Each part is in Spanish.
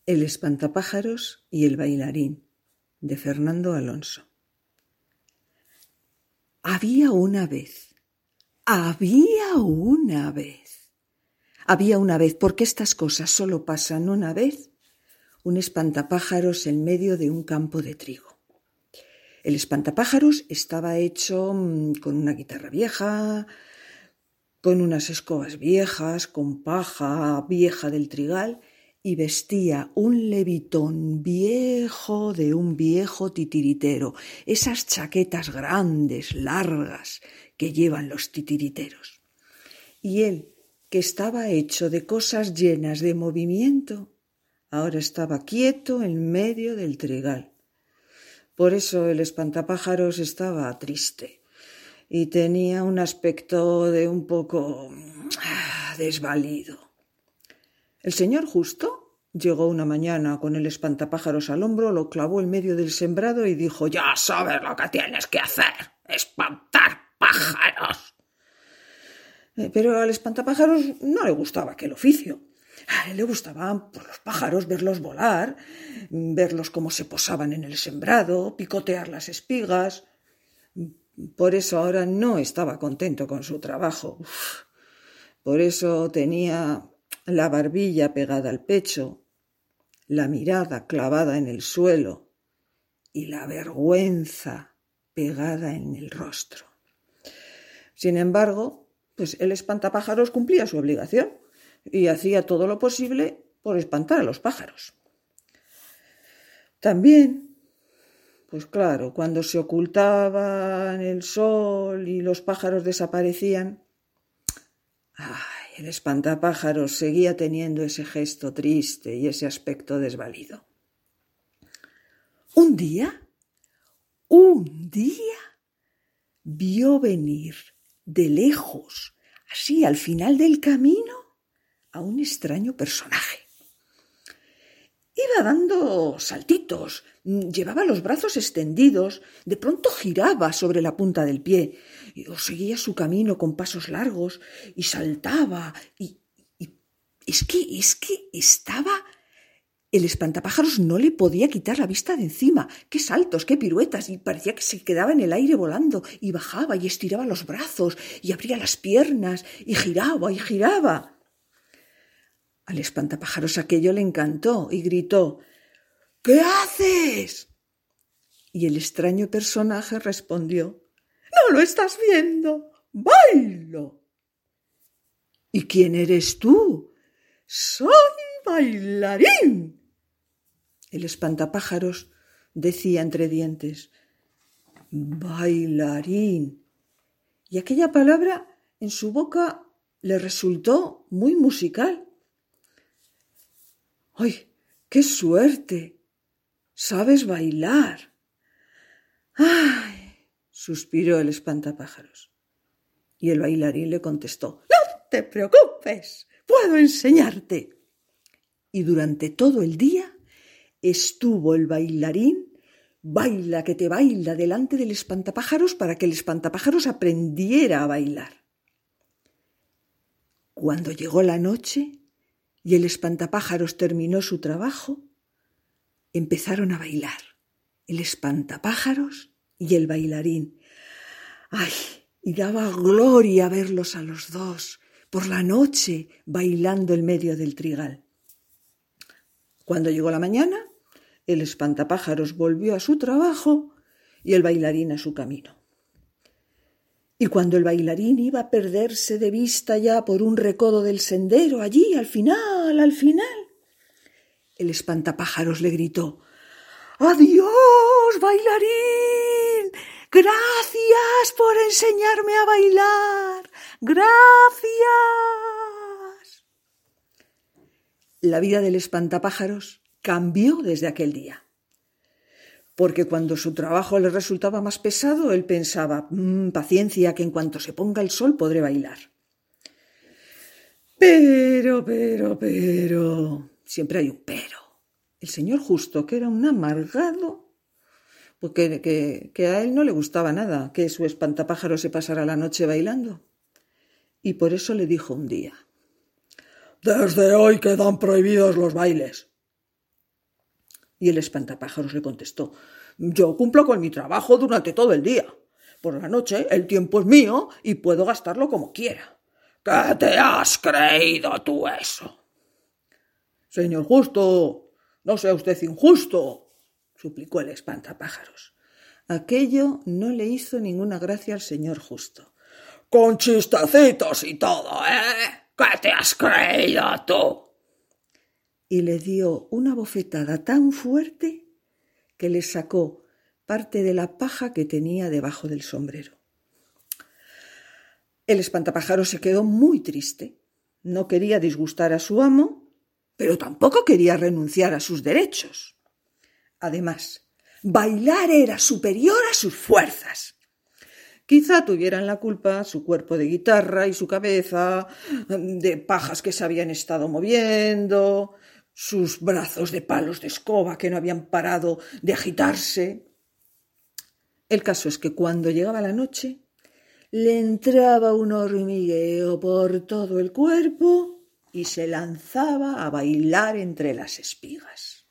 El espantapájaros y el bailarín, de Fernando Alonso. Había una vez, porque estas cosas solo pasan una vez, un espantapájaros en medio de un campo de trigo. El espantapájaros estaba hecho con una guitarra vieja, con unas escobas viejas, con paja vieja del trigal, y vestía un levitón viejo de un viejo titiritero, esas chaquetas grandes, largas, que llevan los titiriteros. Y él, que estaba hecho de cosas llenas de movimiento, ahora estaba quieto en medio del trigal. Por eso el espantapájaros estaba triste y tenía un aspecto de un poco desvalido. El señor Justo llegó una mañana con el espantapájaros al hombro, lo clavó en medio del sembrado y dijo: «Ya sabes lo que tienes que hacer, espantar pájaros». Pero al espantapájaros no le gustaba aquel oficio. Le gustaban los pájaros, verlos volar, verlos cómo se posaban en el sembrado, picotear las espigas. Por eso ahora no estaba contento con su trabajo. Por eso tenía la barbilla pegada al pecho, la mirada clavada en el suelo y la vergüenza pegada en el rostro. Sin embargo, el espantapájaros cumplía su obligación y hacía todo lo posible por espantar a los pájaros. También, claro, cuando se ocultaba en el sol y los pájaros desaparecían, el espantapájaros seguía teniendo ese gesto triste y ese aspecto desvalido. Un día, vio venir de lejos, así al final del camino, a un extraño personaje. Iba dando saltitos, llevaba los brazos extendidos, de pronto giraba sobre la punta del pie, o seguía su camino con pasos largos y saltaba, y es que estaba... El espantapájaros no le podía quitar la vista de encima. ¡Qué saltos, qué piruetas! Y parecía que se quedaba en el aire volando, y bajaba y estiraba los brazos, y abría las piernas, y giraba y giraba. Al espantapájaros aquello le encantó y gritó: «¿Qué haces?». Y el extraño personaje respondió: «¿No lo estás viendo? ¡Bailo!». «¿Y quién eres tú?». «Soy bailarín». El espantapájaros decía entre dientes: «Bailarín». Y aquella palabra en su boca le resultó muy musical. «¡Ay, qué suerte! ¡Sabes bailar!». «¡Ay!», suspiró el espantapájaros. Y el bailarín le contestó: «No te preocupes, puedo enseñarte». Y durante todo el día estuvo el bailarín baila que te baila delante del espantapájaros para que el espantapájaros aprendiera a bailar. Cuando llegó la noche y el espantapájaros terminó su trabajo, empezaron a bailar el espantapájaros y el bailarín. ¡Ay! Y daba gloria verlos a los dos por la noche bailando en medio del trigal. Cuando llegó la mañana, el espantapájaros volvió a su trabajo y el bailarín a su camino. Y cuando el bailarín iba a perderse de vista ya por un recodo del sendero, allí, al final, el espantapájaros le gritó: «¡Adiós, bailarín! ¡Gracias por enseñarme a bailar! ¡Gracias!». La vida del espantapájaros cambió desde aquel día, porque cuando su trabajo le resultaba más pesado, él pensaba: paciencia, que en cuanto se ponga el sol podré bailar. Pero, siempre hay un pero. El señor Justo, que era un amargado, porque que a él no le gustaba nada que su espantapájaros se pasara la noche bailando. Y por eso le dijo un día: «Desde hoy quedan prohibidos los bailes». Y el espantapájaros le contestó: yo cumplo con mi trabajo durante todo el día. Por la noche el tiempo es mío y puedo gastarlo como quiera. ¿Qué te has creído tú eso? Señor justo, no sea usted injusto, suplicó el espantapájaros. Aquello no le hizo ninguna gracia al señor justo. Con chistecitos y todo, ¿eh? ¿Qué te has creído tú? Y le dio una bofetada tan fuerte que le sacó parte de la paja que tenía debajo del sombrero. El espantapájaros se quedó muy triste. No quería disgustar a su amo, pero tampoco quería renunciar a sus derechos. Además, bailar era superior a sus fuerzas. Quizá tuvieran la culpa su cuerpo de guitarra y su cabeza, de pajas que se habían estado moviendo, sus brazos de palos de escoba que no habían parado de agitarse. El caso es que cuando llegaba la noche, le entraba un hormigueo por todo el cuerpo y se lanzaba a bailar entre las espigas.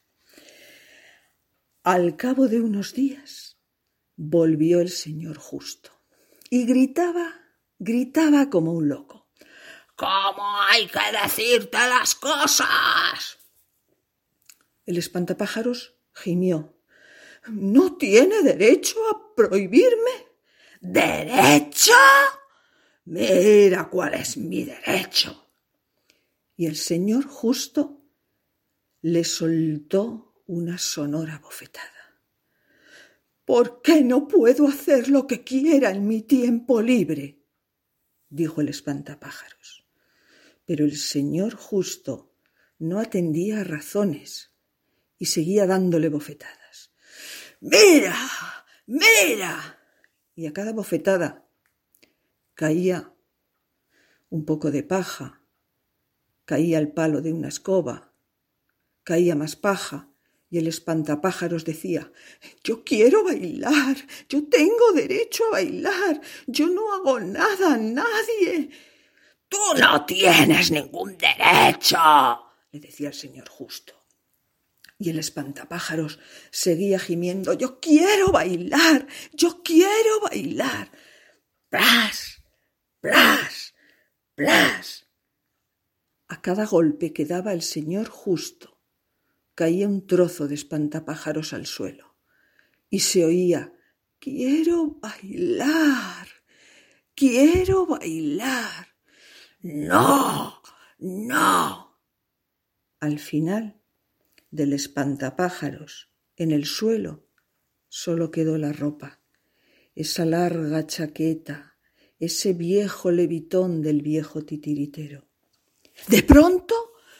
Al cabo de unos días, volvió el señor justo y gritaba como un loco. ¿Cómo hay que decirte las cosas? El espantapájaros gimió. ¿No tiene derecho a prohibirme? ¿Derecho? Mira cuál es mi derecho. Y el señor justo le soltó una sonora bofetada. ¿Por qué no puedo hacer lo que quiera en mi tiempo libre? Dijo el espantapájaros. Pero el señor justo no atendía a razones y seguía dándole bofetadas. ¡Mira! ¡Mira! Y a cada bofetada caía un poco de paja, caía el palo de una escoba, caía más paja, y el espantapájaros decía: yo quiero bailar, yo tengo derecho a bailar, yo no hago nada a nadie. Tú no tienes ningún derecho, le decía el señor justo. Y el espantapájaros seguía gimiendo: yo quiero bailar, yo quiero bailar. ¡Plas! ¡Plas! ¡Plas! A cada golpe que daba el señor justo, caía un trozo de espantapájaros al suelo y se oía: quiero bailar, quiero bailar. ¡No! ¡No! Al final del espantapájaros, en el suelo, solo quedó la ropa, esa larga chaqueta, ese viejo levitón del viejo titiritero. De pronto,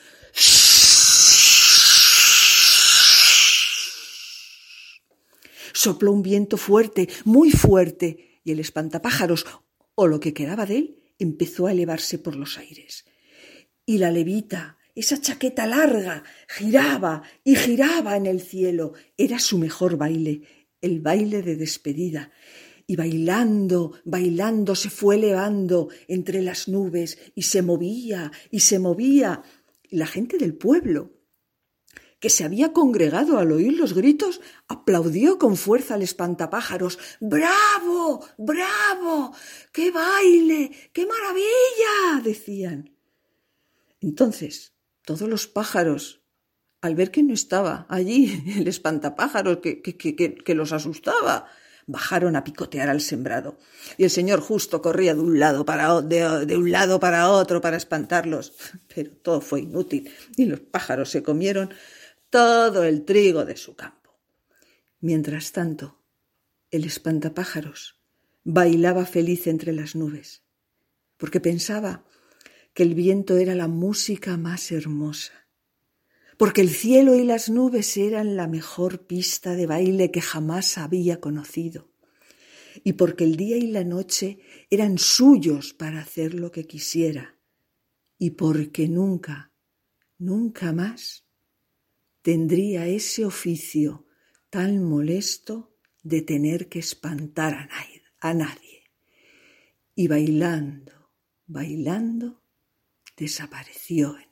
sopló un viento fuerte, muy fuerte, y el espantapájaros, o lo que quedaba de él, empezó a elevarse por los aires. Y la levita, esa chaqueta larga, giraba y giraba en el cielo. Era su mejor baile, el baile de despedida. Y bailando, bailando, se fue elevando entre las nubes y se movía y se movía. Y la gente del pueblo, que se había congregado al oír los gritos, aplaudió con fuerza al espantapájaros. ¡Bravo! ¡Bravo! ¡Qué baile! ¡Qué maravilla!, decían. Entonces, todos los pájaros, al ver que no estaba allí el espantapájaros que los asustaba, bajaron a picotear al sembrado. Y el señor justo corría de un lado para otro para espantarlos. Pero todo fue inútil y los pájaros se comieron todo el trigo de su campo. Mientras tanto, el espantapájaros bailaba feliz entre las nubes, porque pensaba que el viento era la música más hermosa, porque el cielo y las nubes eran la mejor pista de baile que jamás había conocido, y porque el día y la noche eran suyos para hacer lo que quisiera, y porque nunca, nunca más tendría ese oficio tan molesto de tener que espantar a nadie. Y bailando, bailando, desapareció en